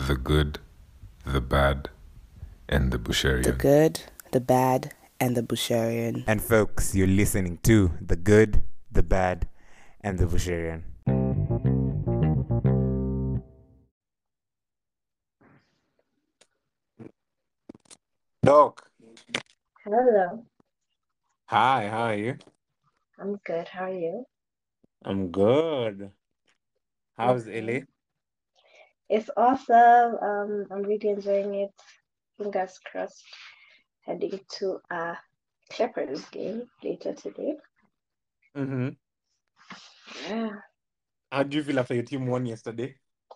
The Good, the Bad, and the The Busharian. Good, the Bad, and the Busharian. And folks, you're listening to The Good, the Bad, and the Busharian. Doc, Hello, hi, how are you? I'm good. How are you? I'm good. How's Okay. LA? It's awesome. I'm really enjoying it. Fingers crossed. Heading to a Clippers game later today. Mm-hmm. Yeah. How do you feel after your team won yesterday?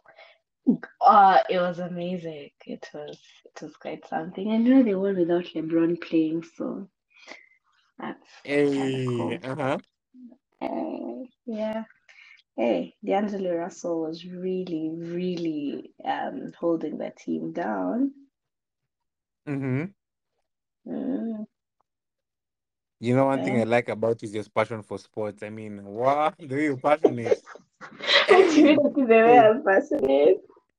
It was amazing. It was quite something. I know they won without LeBron playing, so that's kind of Hey, cool. uh-huh. Yeah. Hey, D'Angelo Russell was really, really holding the team down. Mm-hmm. Mm, You know, one thing yeah. I like about you is your passion for sports. I mean, wow, the way you're passionate. What do you mean Hey, that is the way hey. I'm passionate?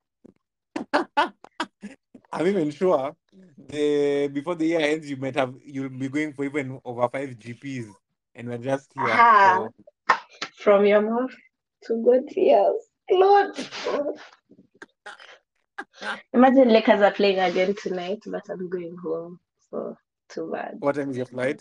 I'm even sure the before the year ends, you'll be going for even over 5 GPs, and we're just here. Aha, So from your mouth to God's ears. Lord. Imagine Lakers are playing again tonight, but I'm going home. So too bad. what time is your flight?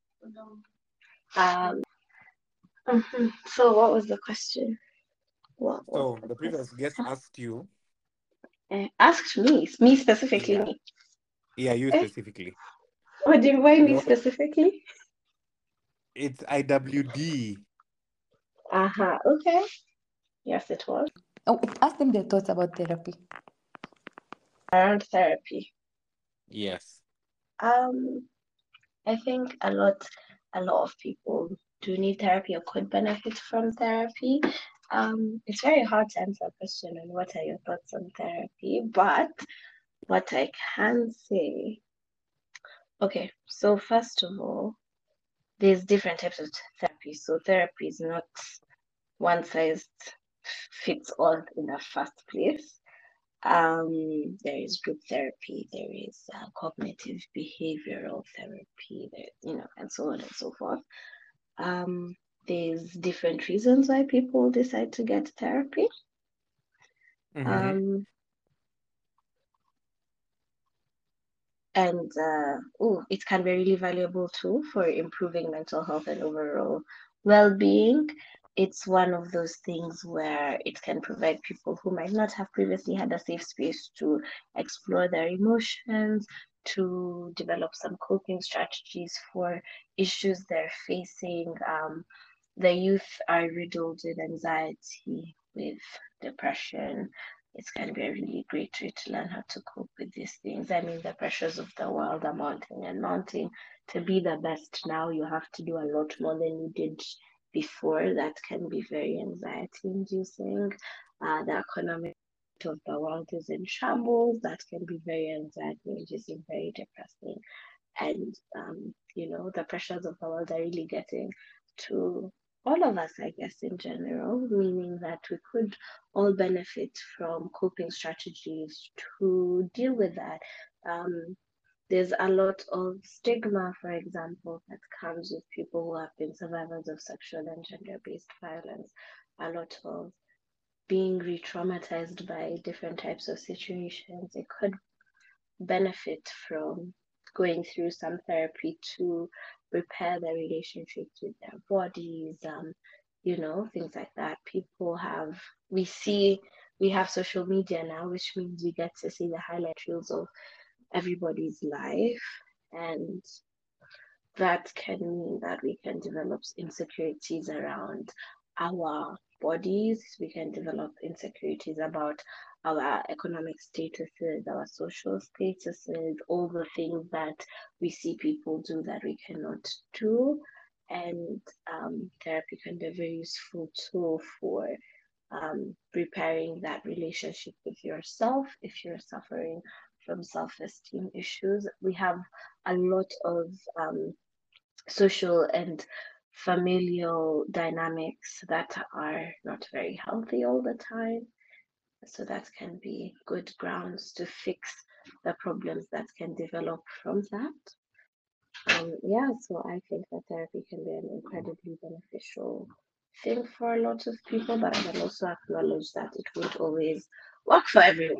Um, so what was the question? What was So the the previous guest question? asked you, Asked me specifically yeah, me. yeah, you Eh, specifically. what do you why me No, specifically? it's IWD. Okay. Yes, it was. Oh, ask them their thoughts about therapy. Around therapy. Yes. Um, I think a lot of people do need therapy or could benefit from therapy. It's very hard to answer a question on what are your thoughts on therapy, but what I can say, okay, so first of all, there's different types of therapy. So therapy is not one size fits all in the first place. There is group therapy, there is cognitive behavioral therapy, there, and so on and so forth. Um, there's different reasons why people decide to get therapy. Mm-hmm. Um, and it can be really valuable too for improving mental health and overall well-being. It's one of those things where it can provide people who might not have previously had a safe space to explore their emotions, to develop some coping strategies for issues they're facing. The youth are riddled with anxiety, with depression. It's going to be a really great way to learn how to cope with these things. I mean, the pressures of the world are mounting and mounting. To be the best now, you have to do a lot more than you did before. That can be very anxiety inducing. The economic of the world is in shambles. That can be very anxiety inducing, very depressing. And, the pressures of the world are really getting to all of us, I guess, in general, meaning that we could all benefit from coping strategies to deal with that. There's a lot of stigma, for example, that comes with people who have been survivors of sexual and gender-based violence, a lot of being re-traumatized by different types of situations. It could benefit from going through some therapy to repair their relationships with their bodies, things like that. We have social media now, which means we get to see the highlight reels of everybody's life. And that can mean that we can develop insecurities around our bodies. We can develop insecurities about our economic statuses, our social statuses, all the things that we see people do that we cannot do. And therapy can be a very useful tool for repairing that relationship with yourself if you're suffering from self-esteem issues. We have a lot of social and familial dynamics that are not very healthy all the time. So that can be good grounds to fix the problems that can develop from that. Yeah, so I think that therapy can be an incredibly beneficial thing for a lot of people, but I can also acknowledge that it won't always work for everyone.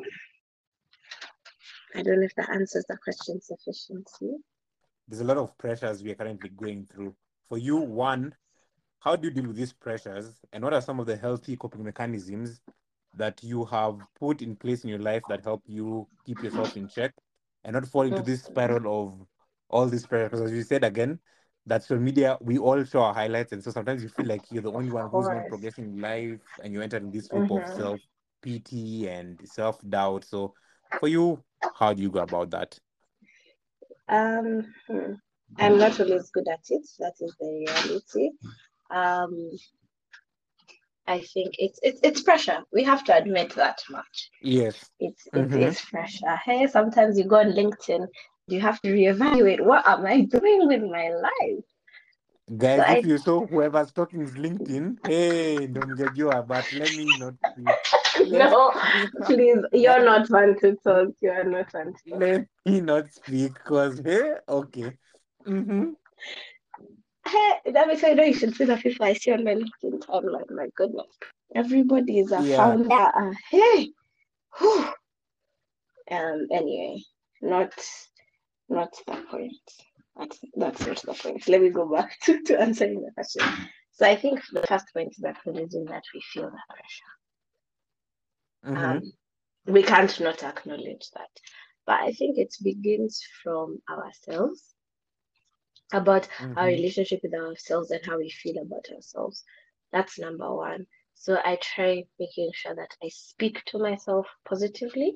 I don't know if that answers the question sufficiently. There's a lot of pressures we are currently going through. For you, one, how do you deal with these pressures, and what are some of the healthy coping mechanisms that you have put in place in your life that help you keep yourself in check and not fall into this Mhm. spiral of all these pressures? Because as you said again, that social media, we all show our highlights, and so sometimes you feel like you're the only one Of who's not course. progressing in life, and you enter in this loop of Mm-hmm. self pity and self doubt. So, for you, how do you go about that? Um, hmm. I'm not always good at it. That is the reality. Um, I think it's pressure. We have to admit that much. Yes. It Mm-hmm. is pressure. Hey, sometimes you go on LinkedIn, you have to reevaluate what am I doing with my life. So Guys, if I you saw whoever's talking is LinkedIn, hey, don't get you, but let me not speak. Let no, me please, you're let, not one to talk. You are not one to talk. let me not speak because hey, okay. Mm-hmm. Hey, that makes I know you should see the people I see on my LinkedIn timeline. My goodness, everybody is a Yeah. founder. Hey, whew. Anyway, not not the point. That's not the point. Let me go back to answering the question. So I think the first point is acknowledging that we feel that pressure. Mm-hmm. Um, we can't not acknowledge that. But I think it begins from ourselves, about our Mm-hmm. relationship with ourselves and how we feel about ourselves. That's number one. So I try making sure that I speak to myself positively.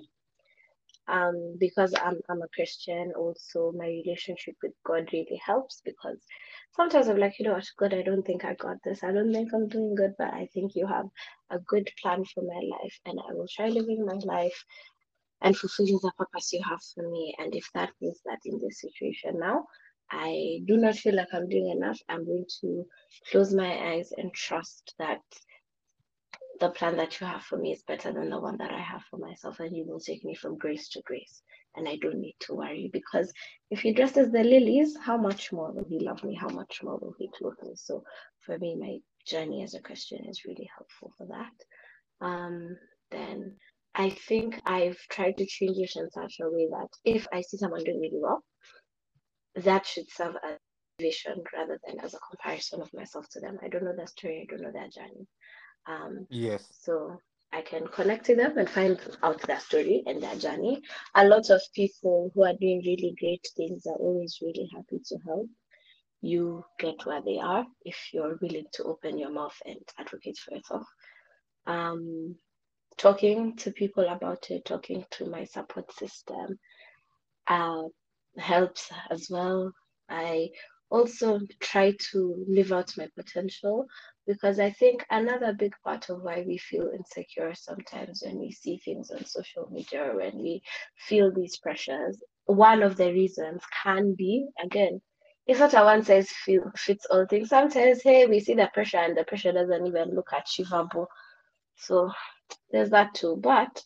Because I'm a Christian, also my relationship with God really helps because sometimes I'm like, you know what, God, I don't think I got this. I don't think I'm doing good, but I think you have a good plan for my life, and I will try living my life and fulfilling the purpose you have for me. And if that means that in this situation now, I do not feel like I'm doing enough, I'm going to close my eyes and trust that the plan that you have for me is better than the one that I have for myself, and you will take me from grace to grace. And I don't need to worry because if he dresses the lilies, how much more will he love me? How much more will he clothe me? So for me, my journey as a Christian is really helpful for that. Then I think I've tried to change it in such a way that if I see someone doing really well, that should serve as vision rather than as a comparison of myself to them. I don't know their story, I don't know their journey. Um, Yes. so I can connect to them and find out their story and their journey. A lot of people who are doing really great things are always really happy to help you get where they are if you're willing to open your mouth and advocate for yourself. Um, Talking to people about it, talking to my support system, uh, helps as well. I also try to live out my potential because I think another big part of why we feel insecure sometimes when we see things on social media or when we feel these pressures, one of the reasons can be, again, it's not a one size fits all thing. Sometimes, hey, we see the pressure and the pressure doesn't even look achievable. So there's that too. But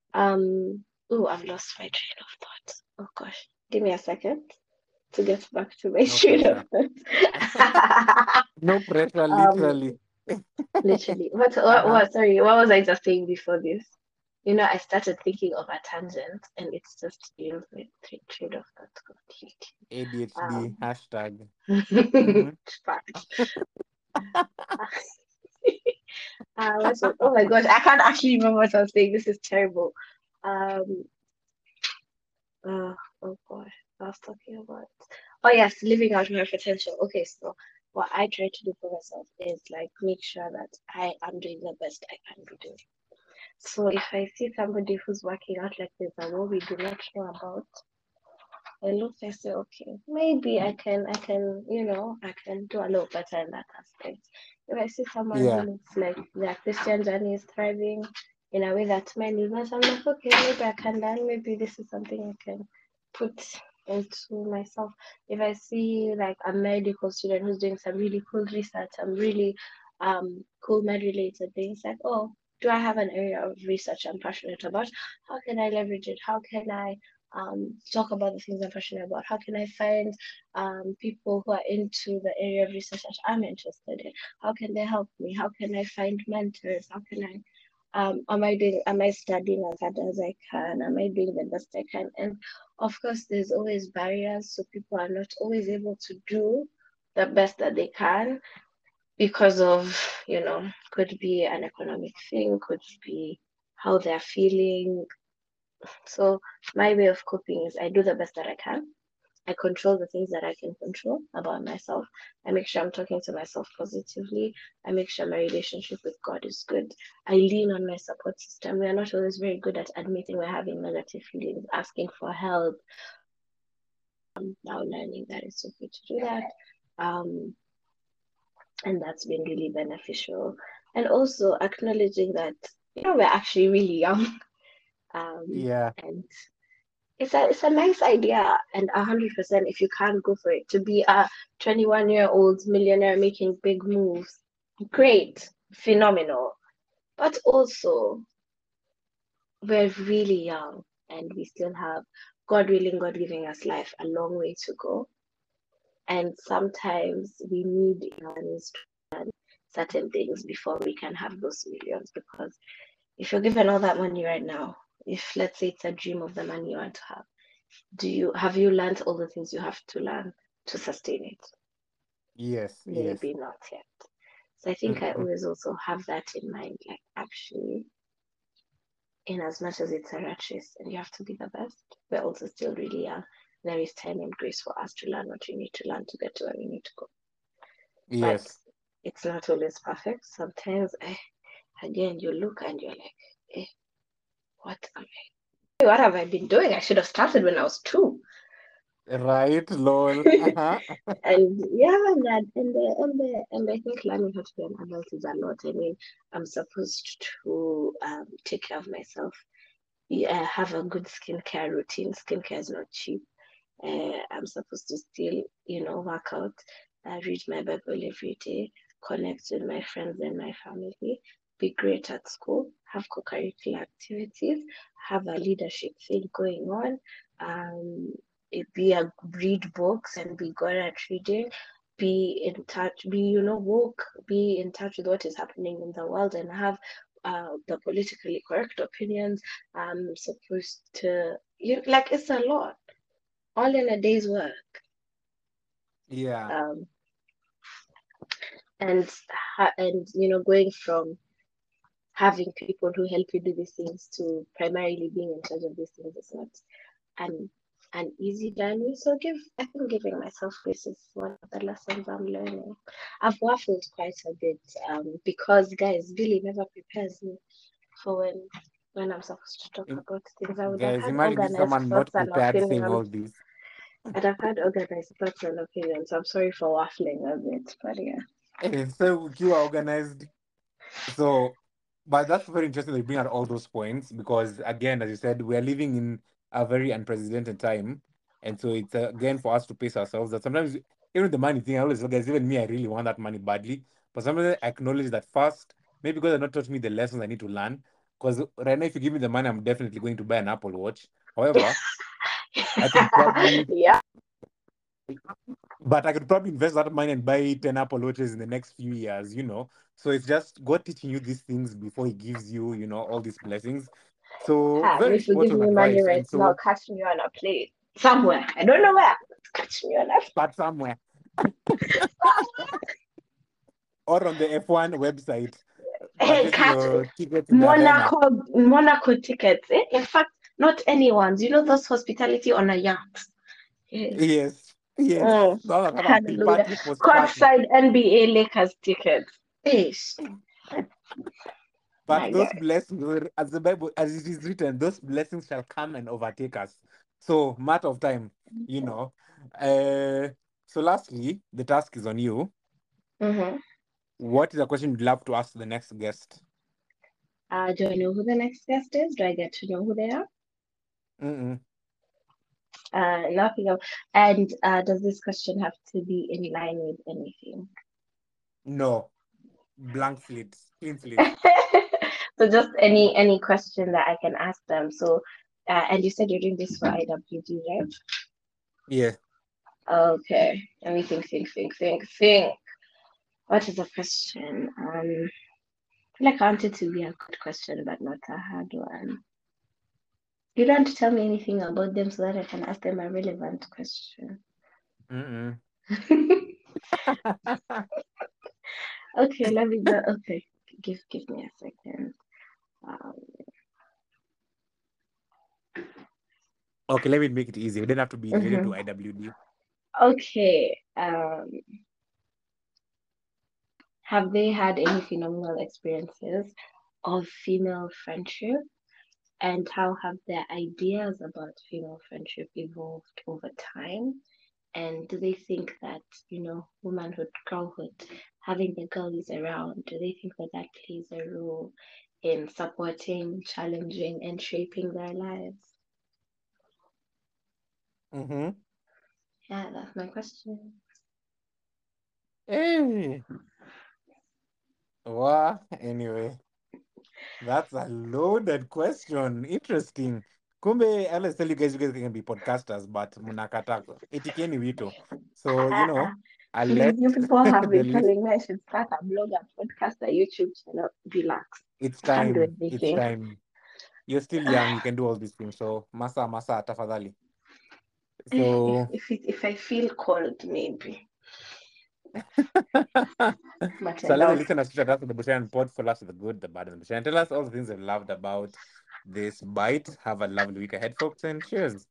oh, I've lost my train of thought. Oh gosh, give me a second to get back to my No train of pressure. thought. No pressure, um, literally. Literally. Uh-huh. Sorry, what was I just saying before this? You know, I started thinking of a tangent, and it's just beyond my train of thought ADHD hashtag. completely. Mm-hmm. Fuck. Oh my gosh, I can't actually remember what I was saying. This is terrible. Um, oh gosh, I was talking about. Oh yes, living out my potential. Okay, so what I try to do for myself is like make sure that I am doing the best I can be doing. So if I see somebody who's working out like there's a role we do not know about, I look, I say, okay, maybe I can do a little better in that aspect. If I see someone who Yeah. looks like their Christian journey is thriving in a way that mine is not, I'm like, okay, maybe I can learn, maybe this is something I can put into myself. If I see like a medical student who's doing some really cool research, some really cool med related things, like, oh, do I have an area of research I'm passionate about? How can I leverage it? How can I talk about the things I'm passionate about? How can I find people who are into the area of research that I'm interested in? How can they help me? How can I find mentors? How can I am I studying as hard as I can? Am I doing the best I can? And of course, there's always barriers, so people are not always able to do the best that they can because of, could be an economic thing, could be how they're feeling. So my way of coping is I do the best that I can. I control the things that I can control about myself. I make sure I'm talking to myself positively. I make sure my relationship with God is good. I lean on my support system. We are not always very good at admitting we're having negative feelings, asking for help. I'm now learning that it's okay to do that. And that's been really beneficial. And also acknowledging that, we're actually really young. Yeah. And it's a nice idea, and 100% if you can't go for it, to be a 21-year-old millionaire making big moves, great, phenomenal. But also, we're really young and we still have, God willing, God giving us life, a long way to go. And sometimes we need to learn certain things before we can have those millions. Because if you're given all that money right now, if let's say it's a dream of the money you want to have you learned all the things you have to learn to sustain it? Yes. Maybe not yet. So I think I always also have that in mind, like actually, in as much as it's a rat race and you have to be the best, we're also still really young. There is time and grace for us to learn what we need to learn to get to where we need to go. Yes. But it's not always perfect. Sometimes, again, you look and you're like, what have I been doing? I should have started when I was 2. Right, lol. And yeah, and I think learning how to be an adult is a lot. I mean, I'm supposed to take care of myself. Yeah, have a good skincare routine. Skincare is not cheap. I'm supposed to still, work out, read my Bible every day, connect with my friends and my family, be great at school, have co-curricular activities, have a leadership thing going on, read books and be good at reading, be in touch, be woke, be in touch with what is happening in the world, and have the politically correct opinions. I'm supposed to, it's a lot, all in a day's work. Yeah. And going from having people who help you do these things to primarily being in charge of these things is not an easy journey. So I think giving myself grace is one of the lessons I'm learning. I've waffled quite a bit because, guys, Billy never prepares me for when I'm supposed to talk about things. I would have Guys, had imagine this organized someone not thoughts and prepared saying all opinions. this. I'd have had organized thoughts and opinions. So I'm sorry for waffling a bit, but yeah. So you are organized. So, but that's very interesting that you bring out all those points because, again, as you said, we are living in a very unprecedented time, and so it's again for us to pace ourselves. That sometimes, even the money thing, I always look, guys, even me, I really want that money badly, but sometimes I acknowledge that first, maybe because they're not taught me the lessons I need to learn. Because right now, if you give me the money, I'm definitely going to buy an Apple Watch. However, I could probably Yeah. But I could probably invest that money and buy 10 Apple Watches in the next few years, So it's just God teaching you these things before He gives you, all these blessings. So very If you give important me money advice. right And now, so catch me on a plane somewhere. I don't know where. Catch me on a start somewhere or on the F1 website, Hey, purchasing catch your ticket to the arena. Monaco tickets. In fact, not anyone's. Those hospitality on a yacht. Yes, Mm, So I'll have a hallelujah. pre-party, post-party. Courtside NBA Lakers tickets. Ish, But my those God. blessings, as the Bible, as it is written, those blessings shall come and overtake us. So, matter of time, you know. Uh, so, lastly, the task is on you. Mm-hmm. What is a question you'd love to ask the next guest? Do I know who the next guest is? Do I get to know who they are? Mm-mm. Nothing else. And does this question have to be in line with anything? No. Blank slate. Clean slate. So just any question that I can ask them. So, and you said you're doing this for IWD, right? Yeah. Okay. Let me think. What is the question? I feel like I want it to be a good question, but not a hard one. You don't want to tell me anything about them so that I can ask them a relevant question. Mm-mm. Okay, let me go. Okay, give me a second. Um, Okay, let me make it easy. We don't have to be related to mhm. IWD. Okay. Have they had any phenomenal experiences of female friendship? And how have their ideas about female friendship evolved over time? And do they think that, womanhood, girlhood, having the girlies around, do they think that that plays a role in supporting, challenging, and shaping their lives? Mm-hmm. Yeah, that's my question. Hey. Well, anyway, that's a loaded question. Interesting. Kumbe, I always tell you guys can be podcasters, but munakata itikeni wito. So, I'll Please, let you people have the been list. telling me I should start a blog, a podcast, a YouTube channel. Relax. It's I can't do time. It's everything. time. You're still young. You can do all these things. So, masa, tafadhali. So, If I feel cold, maybe. But I so let the doubt. listeners to us the Bushan pod for us the good, the bad, and the Bushan. Tell us all the things they've loved about this bite. Have a lovely week ahead, folks, and cheers.